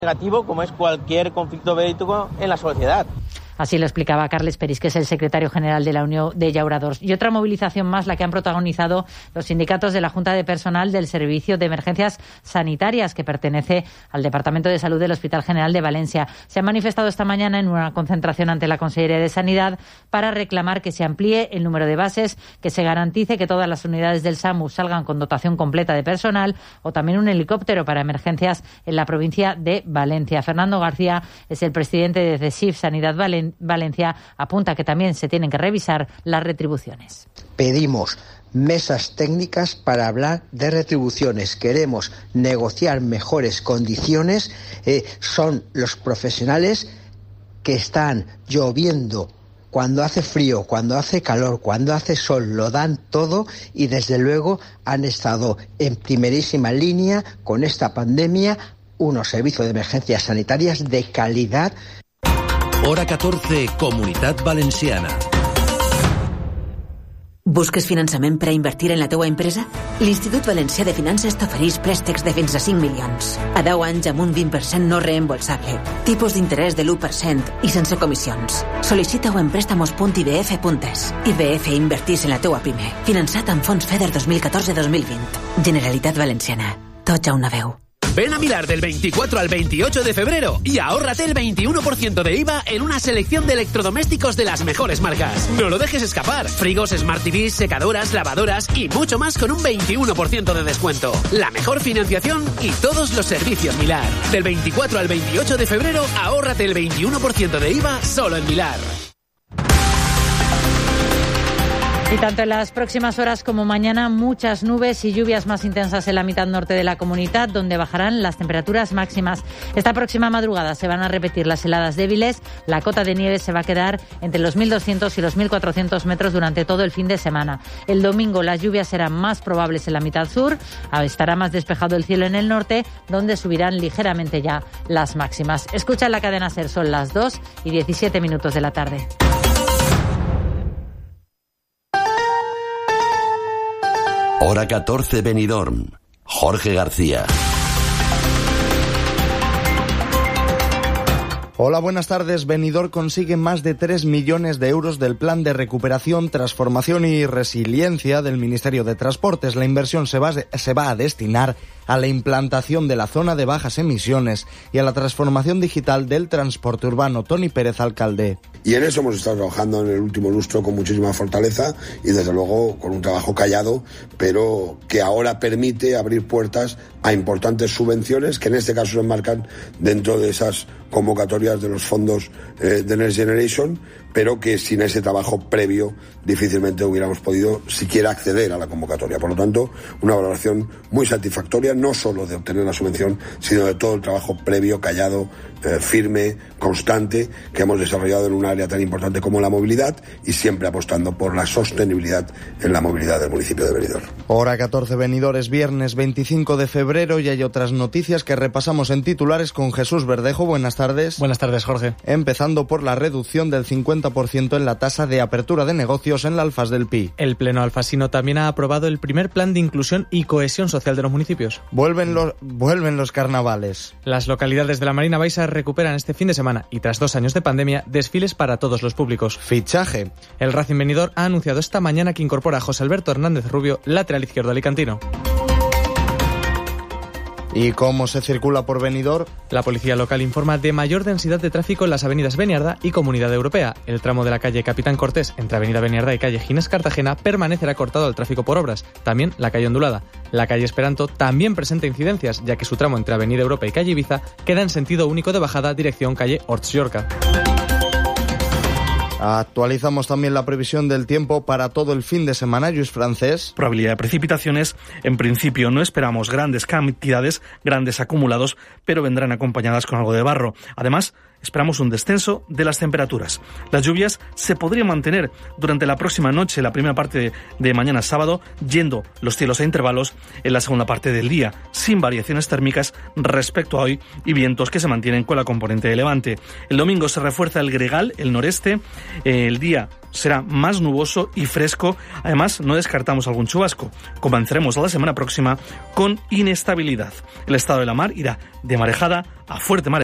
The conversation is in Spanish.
negativo como es cualquier conflicto bélico en la sociedad. Así lo explicaba Carles Peris, que es el secretario general de la Unión de Llauradors. Y otra movilización más, la que han protagonizado los sindicatos de la Junta de Personal del Servicio de Emergencias Sanitarias, que pertenece al Departamento de Salud del Hospital General de Valencia. Se han manifestado esta mañana en una concentración ante la Consellería de Sanidad para reclamar que se amplíe el número de bases, que se garantice que todas las unidades del SAMU salgan con dotación completa de personal o también un helicóptero para emergencias en la provincia de Valencia. Fernando García es el presidente de CESIF Sanidad Valencia, apunta que también se tienen que revisar las retribuciones. Pedimos mesas técnicas para hablar de retribuciones. Queremos negociar mejores condiciones. Son los profesionales que están lloviendo, cuando hace frío, cuando hace calor, cuando hace sol, lo dan todo y desde luego han estado en primerísima línea con esta pandemia, unos servicios de emergencias sanitarias de calidad. Hora 14, Comunitat Valenciana. Busques finançament per a invertir en la teua empresa? L'Institut Valencià de Finances t'ofereix préstecs de fins a 5 milions. A 10 anys amb un 20% no reembolsable. Tipus d'interès de l'1% i sense comissions. Sol·licita-ho en préstamos.idf.es. IDF invertís en la teua pime. Finançat amb fons FEDER 2014-2020. Generalitat Valenciana. Tots a una veu. Ven a Milar del 24 al 28 de febrero y ahórrate el 21% de IVA en una selección de electrodomésticos de las mejores marcas. No lo dejes escapar. Frigos, Smart TVs, secadoras, lavadoras y mucho más con un 21% de descuento. La mejor financiación y todos los servicios Milar. Del 24 al 28 de febrero, ahórrate el 21% de IVA solo en Milar. Y tanto en las próximas horas como mañana, muchas nubes y lluvias más intensas en la mitad norte de la comunidad, donde bajarán las temperaturas máximas. Esta próxima madrugada se van a repetir las heladas débiles. La cota de nieve se va a quedar entre los 1.200 y los 1.400 metros durante todo el fin de semana. El domingo las lluvias serán más probables en la mitad sur. Estará más despejado el cielo en el norte, donde subirán ligeramente ya las máximas. Escucha la cadena SER, son las 2:17 de la tarde. Hora 14, Benidorm. Jorge García. Hola, buenas tardes. Benidorm consigue más de 3 millones de euros del Plan de Recuperación, Transformación y Resiliencia del Ministerio de Transportes. La inversión se va a destinar a la implantación de la zona de bajas emisiones y a la transformación digital del transporte urbano. Toni Pérez, alcalde. Y en eso hemos estado trabajando en el último lustro con muchísima fortaleza y desde luego con un trabajo callado, pero que ahora permite abrir puertas a importantes subvenciones que en este caso se enmarcan dentro de esas convocatorias de los fondos de Next Generation, pero que sin ese trabajo previo difícilmente hubiéramos podido siquiera acceder a la convocatoria. Por lo tanto, una valoración muy satisfactoria, no solo de obtener la subvención, sino de todo el trabajo previo, callado, firme, constante, que hemos desarrollado en un área tan importante como la movilidad y siempre apostando por la sostenibilidad en la movilidad del municipio de Benidorm. Hora 14, Benidorm, es viernes 25 de febrero y hay otras noticias que repasamos en titulares con Jesús Verdejo. Buenas tardes. Buenas tardes, Jorge. Empezando por la reducción del 50% en la tasa de apertura de negocios en la Alfas del Pi. El Pleno alfasino también ha aprobado el primer plan de inclusión y cohesión social de los municipios. Vuelven los carnavales. Las localidades de la Marina Baixa recuperan este fin de semana y tras 2 años de pandemia, desfiles para todos los públicos. Fichaje. El Racing Benidorm ha anunciado esta mañana que incorpora a José Alberto Hernández Rubio, lateral izquierdo alicantino. ¿Y cómo se circula por Benidorm? La policía local informa de mayor densidad de tráfico en las avenidas Beniardá y Comunidad Europea. El tramo de la calle Capitán Cortés entre Avenida Beniardá y calle Ginés Cartagena permanecerá cortado al tráfico por obras. También la calle Ondulada. La calle Esperanto también presenta incidencias, ya que su tramo entre Avenida Europa y calle Ibiza queda en sentido único de bajada dirección calle Horts Llorca. Actualizamos también la previsión del tiempo para todo el fin de semana. Lluís Francés. Probabilidad de precipitaciones. En principio no esperamos grandes cantidades, grandes acumulados, pero vendrán acompañadas con algo de barro. Además, esperamos un descenso de las temperaturas. Las lluvias se podrían mantener durante la próxima noche, la primera parte de mañana sábado, yendo los cielos a intervalos en la segunda parte del día, sin variaciones térmicas respecto a hoy y vientos que se mantienen con la componente de levante. El domingo se refuerza el gregal, el noreste. El día será más nuboso y fresco. Además, no descartamos algún chubasco. Comenzaremos la semana próxima con inestabilidad. El estado de la mar irá de marejada a fuerte marejada.